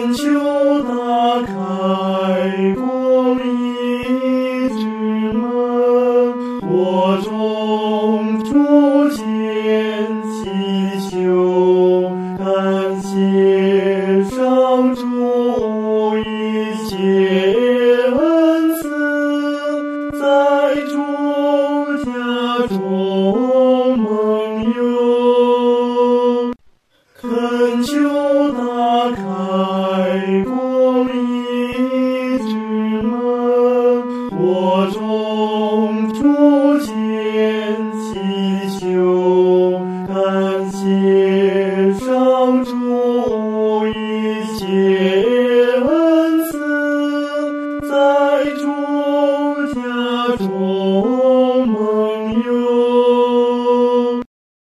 恳求打开公义之门，我中逐渐祈求，感谢上主一切恩赐，在主家中蒙佑。恳求打开公义之门，我中逐渐祈